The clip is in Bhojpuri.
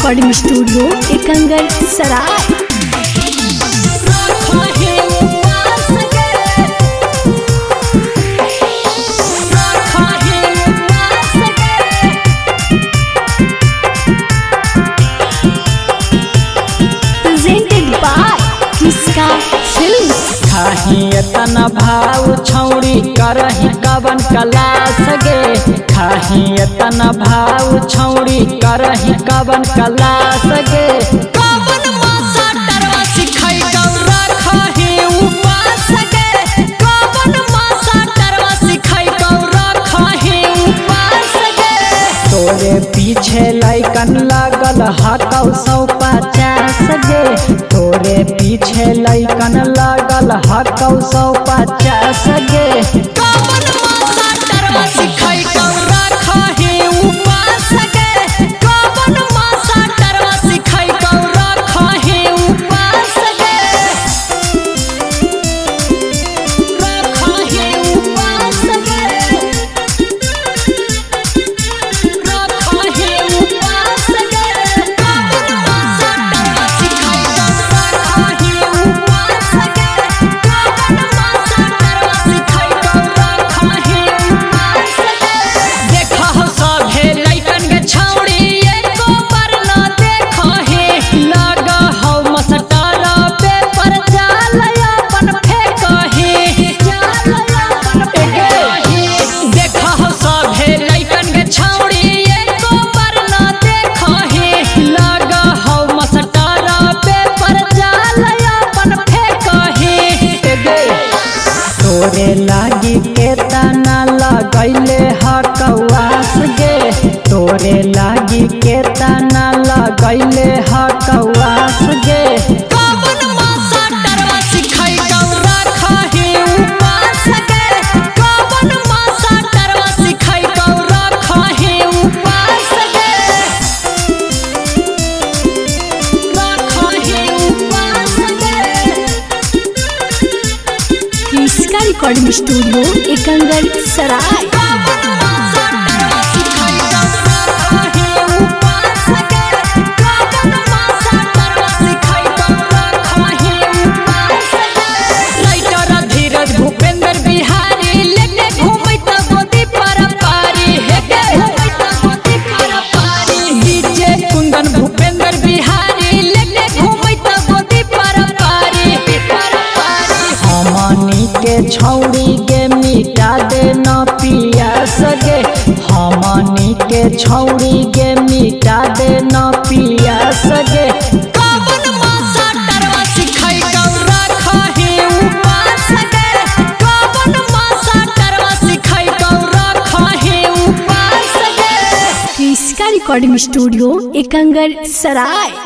रिकॉर्डिंग स्टूडियो एकंगर सराय। खाही तना भाव छौड़ी करही कवन कलास गे, खाही तना भाव छौड़ी करही कवन कलास गे। कवन मासा टरवा सिखाई गौरा खाही उपास गे, कवन मासा टरवा सिखाई गौरा खाही उपास गे। तोरे पीछे लैकन लागल हकौ 150 गे, तोरे पीछे लैकन लागल हकौ 150 गे। कवन मासा टरवा सिखाई गौरा खाही उपास गे, कवन मासा टरवा सिखाई गौरा खाही उपास गे। खाही उपास गे, खाही उपास गे। कवन मासा टरवा सिखाई गौरा खाही उपास गे, कवन मासा टरवा सिखाई गौरा खाही उपास गे। देखा हो सभे लइकन के छौड़ी एको बार ना देखा हे, लागा हो मसटारा पे पर जाल अपन फेंका हे, जाल अपन फेंका हे। देखा हो सभे लइकन के छौड़ी एको बार ना देखा हे, लागा हो मसटारा पे पर जाल अपन फेंका हे। तोरे लागी के तना लगैले हकवास गे, तोरे लागी के तना लगैले हकवास गे। कवन मासा टरवा सिखाई गौरा खाही उपास गे, कवन मासा टरवा सिखाई गौरा खाही उपास गे। खाही उपास गे। इसका रिकॉर्डिंग स्टूडियो एकंगर सराय। कवन मासा टरवा सिखाई गौरा खाही उपास गे, कवन मासा टरवा सिखाई गौरा खाही उपास गे। राइटर धीरज भूपेंद्र बिहारी लेके घूमैत गोदी पर पारी, हेके घूमैत गोदी पर पारी। डीजे कुंदन भूपेंद्र बिहारी लेके घूमैत गोदी पर पारी, पर पारी। हमनी के छौड़ी गे मिटा दे न पियास गे, हमनी के छौड़ी गे मिटा दे न पियास गे। कवन मासा टरवा सिखाई गौरा खाही उपास गे, कवन मासा टरवा सिखाई गौरा खाही उपास गे। इसका रिकॉर्डिंग स्टूडियो एकंगर सराय।